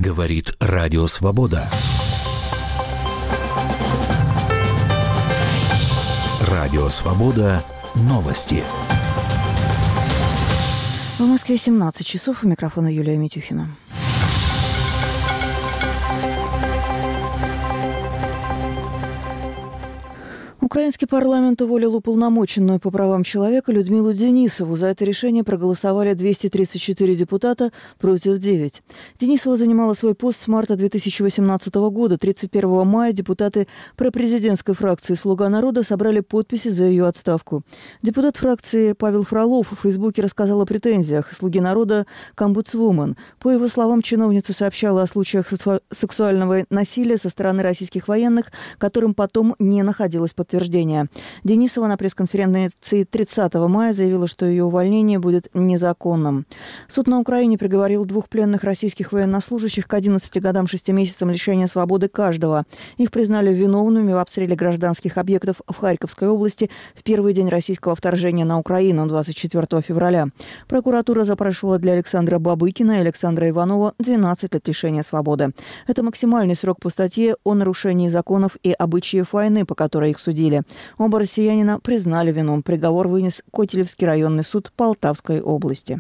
Говорит Радио Свобода. Радио Свобода. Новости. В Москве 17 часов. У микрофона Юлия Митюхина. Украинский парламент уволил уполномоченную по правам человека Людмилу Денисову. За это решение проголосовали 234 депутата против 9. Денисова занимала свой пост с марта 2018 года. 31 мая депутаты пропрезидентской фракции «Слуга народа» собрали подписи за ее отставку. Депутат фракции Павел Фролов в Фейсбуке рассказал о претензиях «Слуги народа» к омбудсвумен. По его словам, чиновница сообщала о случаях сексуального насилия со стороны российских военных, которым потом не находилось подтверждения. Денисова на пресс-конференции 30 мая заявила, что ее увольнение будет незаконным. Суд на Украине приговорил 2 пленных российских военнослужащих к 11 годам 6 месяцам лишения свободы каждого. Их признали виновными в обстреле гражданских объектов в Харьковской области в первый день российского вторжения на Украину 24 февраля. Прокуратура запрашивала для Александра Бабыкина и Александра Иванова 12 лет лишения свободы. Это максимальный срок по статье о нарушении законов и обычаев войны, по которой их судили. Оба россиянина признали вину. Приговор вынес Котелевский районный суд Полтавской области.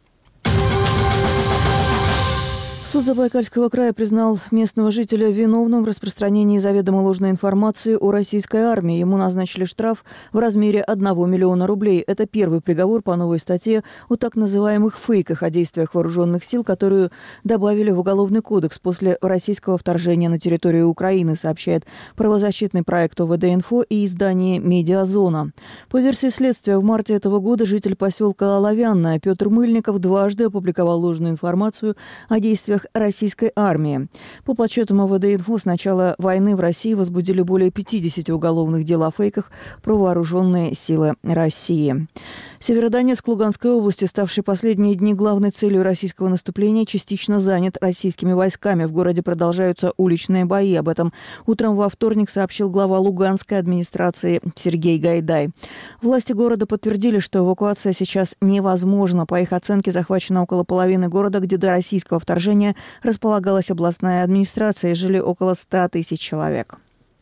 Суд Забайкальского края признал местного жителя виновным в распространении заведомо ложной информации о российской армии. Ему назначили штраф в размере 1 миллиона рублей. Это первый приговор по новой статье о так называемых фейках о действиях вооруженных сил, которую добавили в Уголовный кодекс после российского вторжения на территорию Украины, сообщает правозащитный проект ОВД-Инфо и издание «Медиазона». По версии следствия, в марте этого года житель поселка Оловянное Петр Мыльников дважды опубликовал ложную информацию о действиях российской армии. По подсчетам ОВД-Инфо, с начала войны в России возбудили более 50 уголовных дел о фейках про вооруженные силы России. Северодонецк Луганской области, ставший последние дни главной целью российского наступления, частично занят российскими войсками. В городе продолжаются уличные бои. Об этом утром во вторник сообщил глава Луганской администрации Сергей Гайдай. Власти города подтвердили, что эвакуация сейчас невозможна. По их оценке, захвачено около половины города, где до российского вторжения располагалась областная администрация, и жили около 100 тысяч человек.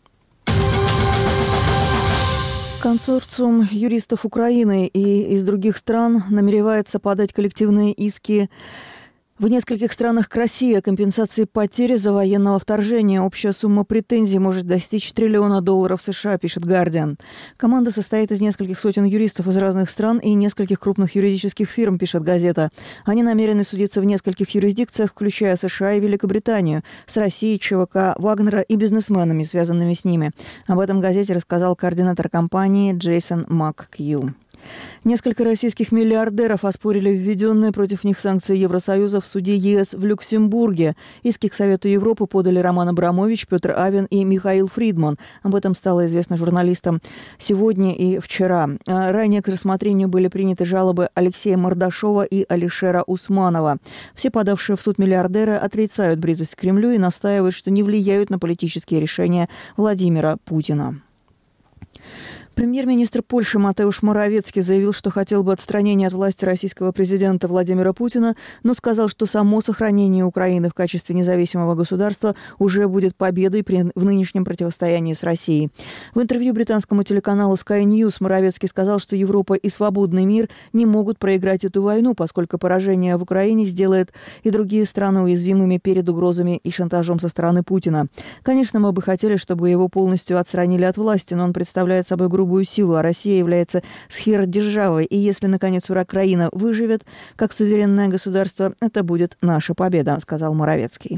Консорциум юристов Украины и из других стран намеревается подать коллективные иски в нескольких странах к России о компенсации потери за военного вторжения. Общая сумма претензий может достичь $1 триллиона США, пишет «Гардиан». Команда состоит из нескольких сотен юристов из разных стран и нескольких крупных юридических фирм, пишет газета. Они намерены судиться в нескольких юрисдикциях, включая США и Великобританию, с Россией, ЧВК, Вагнера и бизнесменами, связанными с ними. Об этом газете рассказал координатор компании Джейсон МакКью. Несколько российских миллиардеров оспорили введенные против них санкции Евросоюза в суде ЕС в Люксембурге. Иски к Совету Европы подали Роман Абрамович, Петр Авен и Михаил Фридман. Об этом стало известно журналистам сегодня и вчера. Ранее к рассмотрению были приняты жалобы Алексея Мордашова и Алишера Усманова. Все подавшие в суд миллиардеры отрицают близость к Кремлю и настаивают, что не влияют на политические решения Владимира Путина. Премьер-министр Польши Матеуш Моравецкий заявил, что хотел бы отстранения от власти российского президента Владимира Путина, но сказал, что само сохранение Украины в качестве независимого государства уже будет победой в нынешнем противостоянии с Россией. В интервью британскому телеканалу Sky News Моравецкий сказал, что Европа и свободный мир не могут проиграть эту войну, поскольку поражение в Украине сделает и другие страны уязвимыми перед угрозами и шантажом со стороны Путина. Конечно, мы бы хотели, чтобы его полностью отстранили от власти, но он представляет собой грубую силу, а Россия является сверхдержавой. И если, наконец, Украина выживет как суверенное государство, это будет наша победа, сказал Моравецкий.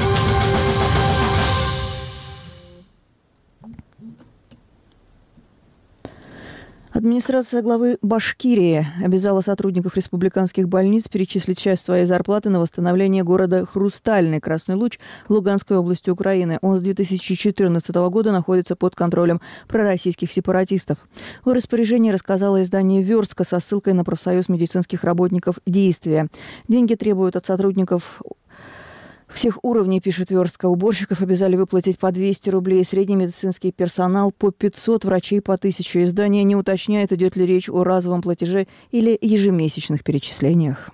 Администрация главы Башкирии обязала сотрудников республиканских больниц перечислить часть своей зарплаты на восстановление города Хрустальный, Красный Луч, Луганской области Украины. Он с 2014 года находится под контролем пророссийских сепаратистов. В распоряжении рассказало издание «Верстка» со ссылкой на профсоюз медицинских работников «Действия». Деньги требуют от сотрудников всех уровней, пишет Верстка. Уборщиков обязали выплатить по 200 рублей, средний медицинский персонал по 500, врачей по 1000. Издание не уточняет, идет ли речь о разовом платеже или ежемесячных перечислениях.